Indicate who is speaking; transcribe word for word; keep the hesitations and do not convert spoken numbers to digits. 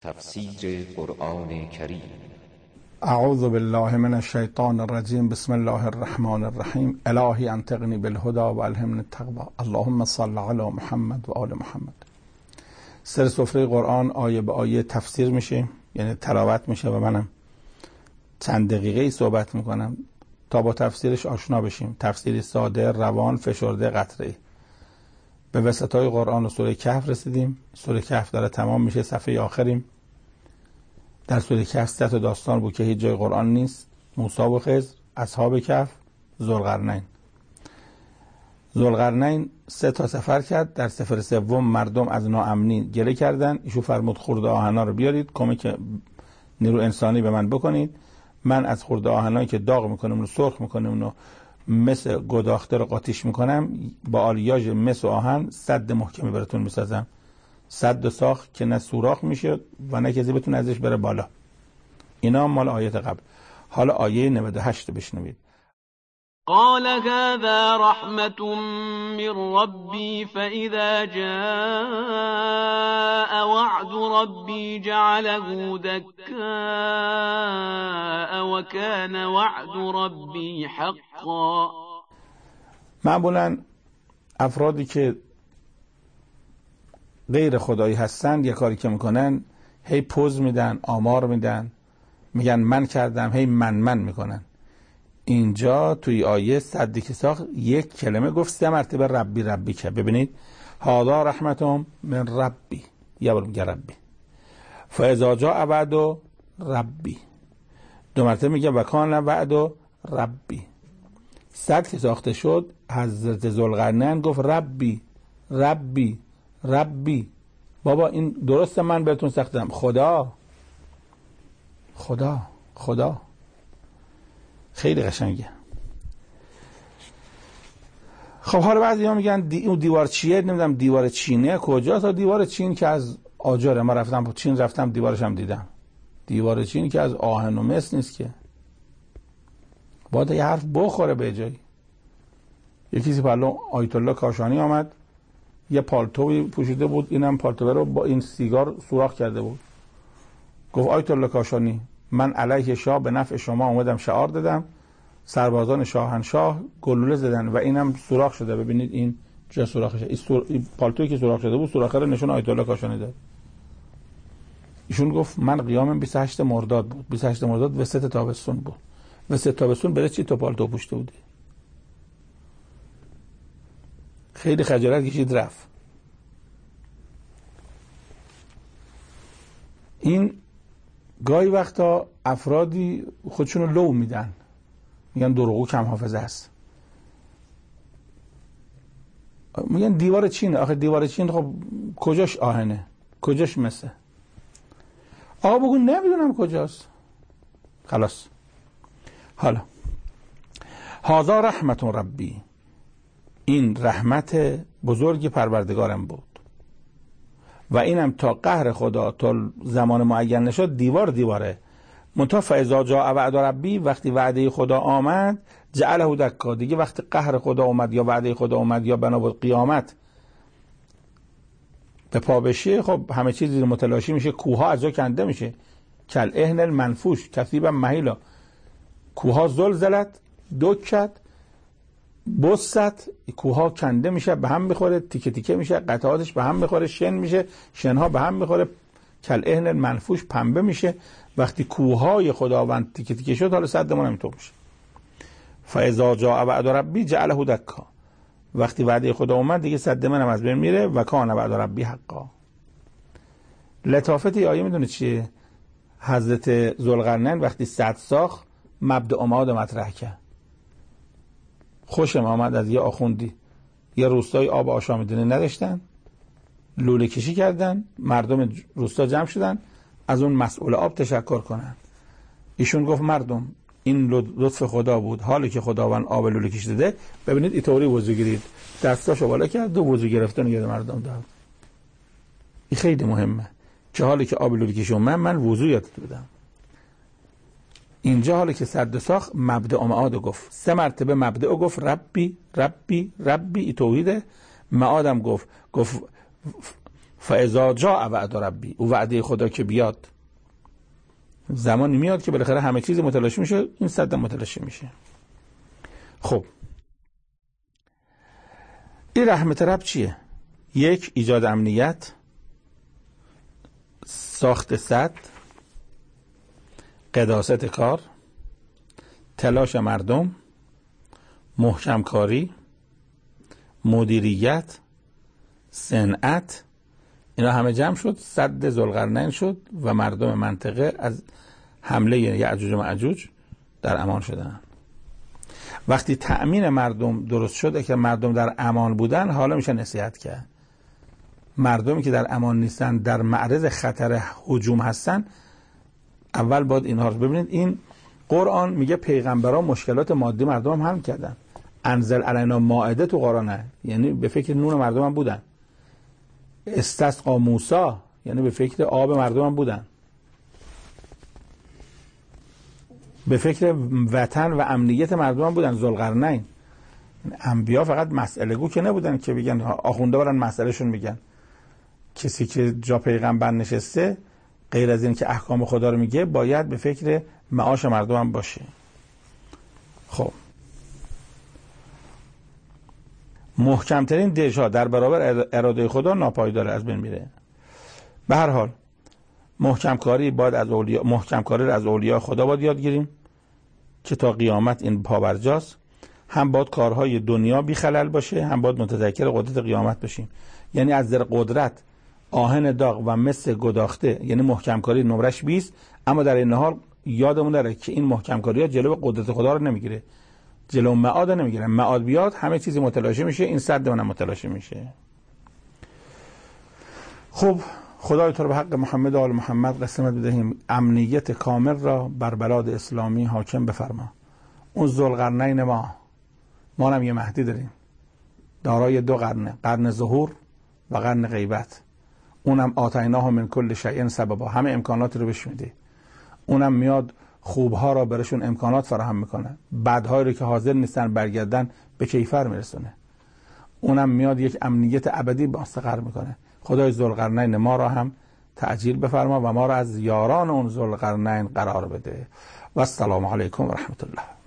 Speaker 1: تفسیر قرآن کریم.
Speaker 2: اعوذ بالله من الشیطان الرجیم. بسم الله الرحمن الرحیم. الهی انطقنی بالهدى و الهمنی التقوی. اللهم صل علی محمد و آل محمد. سر سفره قرآن آیه به آیه تفسیر میشه، یعنی تلاوت میشه و منم چند دقیقه ای صحبت میکنم تا با تفسیرش آشنا بشیم. تفسیری ساده، روان، فشرده، قطعی. به وسطای قرآن و سوره کهف رسیدیم. سوره کهف داره تمام میشه، صفحه آخریم. در سوره کهف سه تا داستان بود که هیچ جای قرآن نیست: موسی و خضر، اصحاب کهف، ذوالقرنین. ذوالقرنین سه تا سفر کرد. در سفر سوم مردم از ناامنی گله کردن. ایشون فرمود خرده آهنا رو بیارید، کمک نیرو انسانی به من بکنید. من از خرده آهنایی که داغ میکنم رو سرخ میکنم و مثل گداخته رو قاطیش میکنم، با آلیاژ مس و آهن سد محکمی براتون میسازم. سد و ساخت که نه سوراخ میشه و نه کسی بتونه ازش بره بالا. اینا مال آیت قبل. حالا آیه نود و هشت بشنوید.
Speaker 3: قال هذا رحمة من ربي فإذا جاء وعد ربي جعله دكاء وكان وعد ربي حقا.
Speaker 2: معمولا افرادی که غیر خدایی هستن یه کاری که میکنن، هی پوز میدن، آمار میدن، میگن من کردم، هی من من میکنن. اینجا توی آیه صدی که ساخت یک کلمه گفت، سه مرتبه ربی ربی که. ببینید، هذا رحمتم من ربی، یا بار میگه ربی. فاذا جاء وعد ربی، دو مرتبه میگه و کان وعد ربی. صد که ساخته شد، حضرت ذوالقرنین گفت ربی ربی ربی. بابا این درسته، من بهتون ساختم، خدا خدا خدا. خیلی قشنگه. خب حالا بعضی ها میگن دی اون دیوار چیه؟ نمیدونم دیوار چینه کجاست. تا دیوار چین که از آجره. ما رفتم چین، رفتم دیوارش هم دیدم. دیوار چین که از آهن و مس نیست که. باید یه حرف بخوره به جایی. یکی سی پلو آیت الله کاشانی آمد، یه پالتوی پوشیده بود، اینم پالتو رو با این سیگار سوراخ کرده بود. گفت آیت الله کاشانی، من علیه شاه به نفع شما اومدم شعار دادم، سربازان شاهنشاه گلوله زدن و اینم سوراخ شده. ببینید این چه سوراخشه. این, سور... این پالتویی که سوراخ شده بود، سوراخ رو نشون آیت الله کاشانی داد. ایشون گفت من قیامم بیست و هشت مرداد بود. بیست و هشت مرداد وسط تابستون بود. وسط تابستون برای چی تو پالتو پوشیده بودی؟ خیلی خجالت کشید رفت. این گاهی وقتا افرادی خودشونو لو میدن، میگن دروغگو کم حافظه است. میگن دیوار چینه. آخه دیوار چین خب کجاش آهنه، کجاش مسه؟ آقا بگو نمیدونم کجاست. خلاص. حالا هذا رحمت ربی، این رحمت بزرگی پروردگارم بود و اینم تا قهر خدا تا زمان معین نشد دیوار دیواره. منتها فاذا جاء وعد ربی، وقتی وعده خدا آمد، جعله دکا، دیگه وقتی قهر خدا اومد یا وعده خدا اومد یا بنا بود قیامت به پا بشه، خب همه چیز متلاشی میشه. کوها از جا کنده میشه. کل اهن المنفوش کثیبا مهیلا. کوها زلزلت، دکت، بست، کوها کنده میشه، به هم میخوره، تیکه تیکه میشه، قطعاتش به هم میخوره، شن میشه، شنها به هم میخوره، کل اهن منفوش پنبه میشه. وقتی کوهای خداوند تیکه تیکه شد، حالا صدمون همینطور میشه. فاذا جاء وعد ربی جعله دکا، وقتی وعده خدا اومد دیگه صد من هم از بین میره. و کان وعد ربی حقا. لطافت آیه میدونه چیه؟ حضرت ذوالقرنین وقتی صد ساخت، مبدأ اماد مطرح کرد. خوشم آمد از یه آخوندی، یه روستای آب آشامیدنی نداشتن، لوله کشی کردن، مردم روستا جمع شدن از اون مسئول آب تشکر کنن. ایشون گفت مردم این لطف خدا بود، حالی که خداوند آب لوله کشی داده، ببینید اینطوری وضو گیرید. دستاشو بالا کرد، دو وضو گرفتن یاد مردم داد. این خیلی مهمه که حالی که آب لوله کشی من من وضو یاد دادم. اینجا حالی که صد ساخت، مبدأ معاد گفت. سه مرتبه مبدأ گفت ربی ربی ربی. ای توحیده. معادم گفت گفت فاذا جاء وعد ربی، او وعده خدا که بیاد، زمانی میاد که بالاخره همه چیز متلاشی میشه، این سد متلاشی میشه. خب این رحمت رب چیه؟ یک، ایجاد امنیت، ساخت سد، قداست کار، تلاش مردم، محکم کاری، مدیریت، صنعت، اینا همه جمع شد، سد ذوالقرنین شد و مردم منطقه از حمله یأجوج و مأجوج در امان شدن. وقتی تأمین مردم درست شده که مردم در امان بودن، حالا میشه نصیحت کرد. مردمی که در امان نیستن، در معرض خطر هجوم هستن، اول باید اینها رو ببینید. این قرآن میگه پیغمبران مشکلات مادی مردم هم حل کردن. انزل علینا مائده تو قرآنه، یعنی به فکر نون مردم هم بودن. استسقا موسی، یعنی به فکر آب مردم هم بودن. به فکر وطن و امنیت مردم هم بودن. ذوالقرنین، انبیا فقط مسئله گو که نبودن که بگن آخونده برن مسئله شون میگن. کسی که جا پیغمبر نشسته، غیر از این که احکام خدا رو میگه، باید به فکر معاش مردم هم باشه. خب محکمترین دژها در برابر اراده خدا ناپایدار، از بین میره. به هر حال محکم کاری باید از اولیا، محکم کاری رو از اولیاء خدا باید یاد گیریم که تا قیامت این پابرجاست. هم باید کارهای دنیا بی خلل باشه، هم باید متذکر قدرت قیامت بشیم. یعنی از در قدرت آهن داغ و مس گداخته، یعنی محکم کاری نمرش بیست، اما در این حال یادمون داره که این محکم کاری ها جلو قدرت خدا رو نمیگیره، جلو معاد نمیگیره. معاد بیاد همه چیزی متلاشی میشه، این سد منم متلاشی میشه. خب خدای تو رو به حق محمد و آل محمد قسمت بدهیم، امنیت کامل را بر بلاد اسلامی حاکم بفرما. اون ذوالقرنین ما، ما هم یه مهدی داریم دارای دو قرنه، قرن ظهور و قرن غیبت. اونم آتیناه من کل شیء سببا، همه امکانات رو بهش میده. اونم میاد خوبها را برشون امکانات فراهم میکنه، بدهایی رو که حاضر نیستن برگردن به کیفر میرسونه. اونم میاد یک امنیت ابدی مستقر میکنه. خدای ذوالقرنین ما را هم تعجیل بفرما و ما را از یاران اون ذوالقرنین قرار بده. و السلام علیکم و رحمت الله.